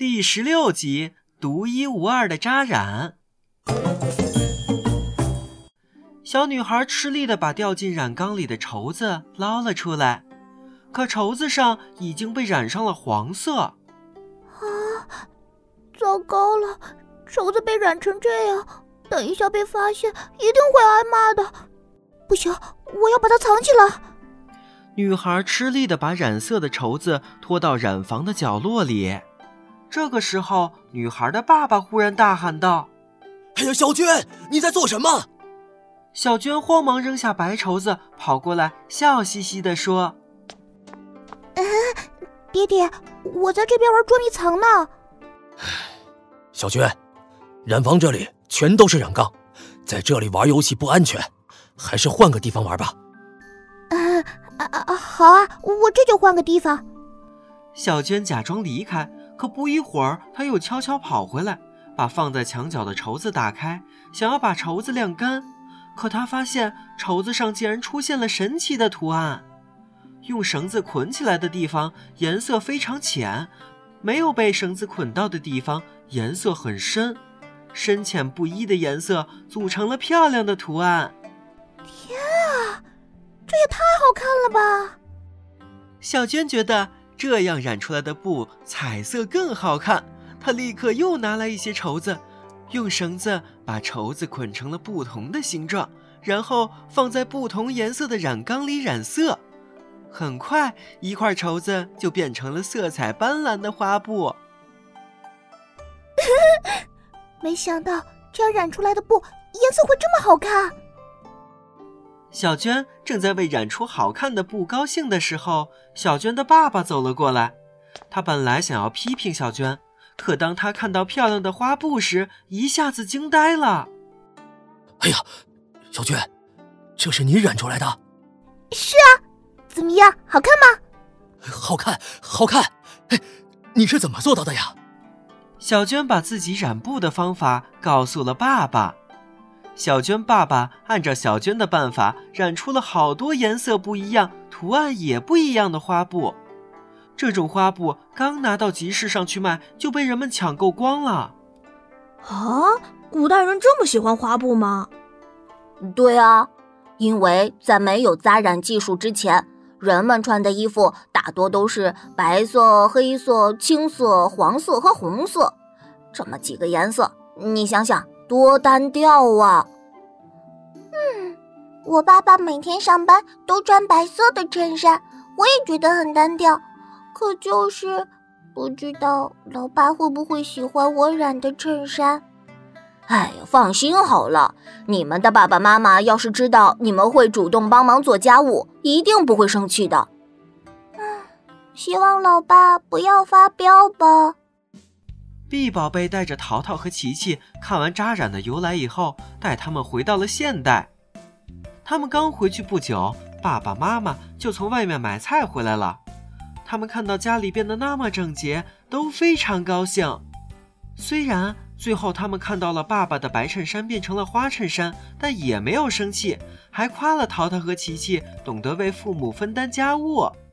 第16集独一无二的扎染。小女孩吃力地把掉进染缸里的绸子捞了出来，可绸子上已经被染上了黄色。 啊，糟糕了，绸子被染成这样，等一下被发现一定会挨骂的。不行，我要把它藏起来。 女孩吃力地把染色的绸子拖到染房的角落里。这个时候，女孩的爸爸忽然大喊道： 哎呀，小娟，你在做什么？ 小娟慌忙扔下白绸子，跑过来笑嘻嘻地说： 爹爹，我在这边玩捉迷藏呢。 小娟，染房这里全都是染缸，在这里玩游戏不安全，还是换个地方玩吧。 好啊，我这就换个地方。 小娟假装离开，可不一会儿她又悄悄跑回来，把放在墙角的绸子打开，想要把绸子晾干。可她发现绸子上竟然出现了神奇的图案，用绳子捆起来的地方颜色非常浅，没有被绳子捆到的地方颜色很深，深浅不一的颜色组成了漂亮的图案。 天啊，这也太好看了吧！ 小娟觉得这样染出来的布彩色更好看，她立刻又拿来一些绸子，用绳子把绸子捆成了不同的形状，然后放在不同颜色的染缸里染色。很快，一块绸子就变成了色彩斑斓的花布。 没想到这样染出来的布颜色会这么好看。 小娟正在为染出好看的布高兴的时候，小娟的爸爸走了过来。他本来想要批评小娟，可当他看到漂亮的花布时，一下子惊呆了。 哎呀，小娟，这是你染出来的？ 是啊，怎么样，好看吗？ 好看，好看。哎，你是怎么做到的呀？ 小娟把自己染布的方法告诉了爸爸。小娟爸爸按照小娟的办法染出了好多颜色不一样、图案也不一样的花布。这种花布刚拿到集市上去卖，就被人们抢购光了。 啊，古代人这么喜欢花布吗？ 对啊，因为在没有扎染技术之前，人们穿的衣服大多都是白色、黑色、青色、黄色和红色，这么几个颜色，你想想多单调啊。 我爸爸每天上班都穿白色的衬衫，我也觉得很单调，可就是不知道老爸会不会喜欢我染的衬衫。 哎呀，放心好了，你们的爸爸妈妈要是知道你们会主动帮忙做家务，一定不会生气的。 希望老爸不要发飙吧。 碧宝贝带着淘淘和琪琪看完扎染的由来以后，带他们回到了现代。他们刚回去不久，爸爸妈妈就从外面买菜回来了。他们看到家里变得那么整洁，都非常高兴。虽然最后他们看到了爸爸的白衬衫变成了花衬衫，但也没有生气，还夸了淘淘和琪琪懂得为父母分担家务。